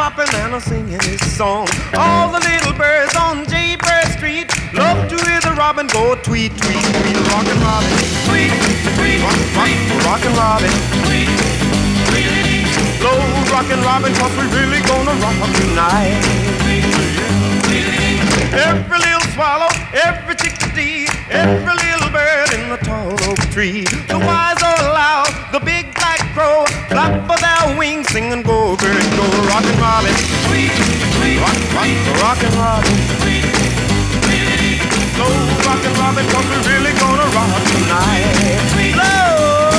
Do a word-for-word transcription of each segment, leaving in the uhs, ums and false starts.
bopping and a singing his song. All the little birds on Jaybird Street love to hear the robin go tweet, tweet, tweet. Rockin' Robin, tweet, tweet, rock, rock, rockin' Robin, tweet, tweet. Blow rockin' Robin, 'cause we really gonna rock tonight. Every little swallow, every chickadee, every little bird in the tall oak tree. The wise or loud, the big black crow, flap of their wings, sing and go, bird, go. Rockin' Robin, tweet, tweet, rock, rock, rockin' Robin, tweet, tweet. Slow rockin' Robin, 'cause we're really gonna rock tonight. Slow.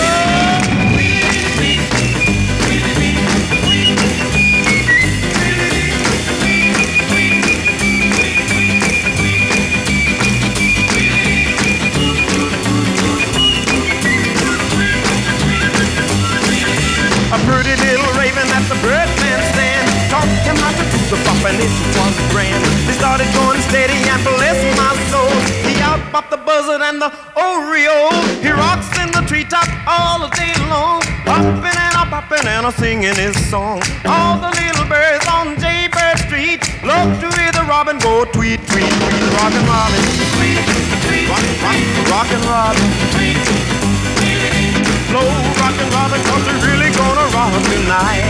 A pretty little raven at the birdman stand taught him how to do the bop, and it was grand. They started going steady and bless my soul. He out-bopped the buzzard and the oriole. He rocks in the treetop all the day long, hopping and a popping and a singing his song. All the little birds on Jaybird Street love to hear the robin go tweet, tweet, tweet. Rockin' Robin, tweet, tweet, rock, rock, rockin' Robin, tweet, tweet. Slow rockin' Robin, 'cause we're really gonna rock tonight.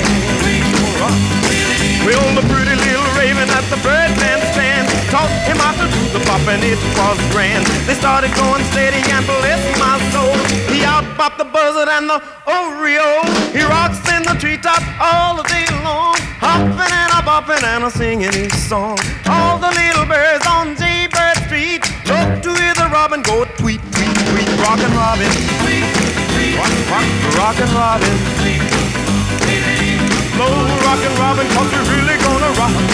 Well, the pretty little raven at the birdman stand taught him how to do the bop, and it was grand. They started going steady and bless my soul. He out-bopped the buzzard and the oriole. He rocks in the treetop all the day long, hopping and a bopping and a singing his song. All the little birds on Jaybird Street love to hear the robin go tweet, tweet, tweet. Rockin' Robin, tweet, tweet, rock, rock, rockin' Robin, tweet, tweet. Slow rockin' Robin, 'cause we're really gonna rock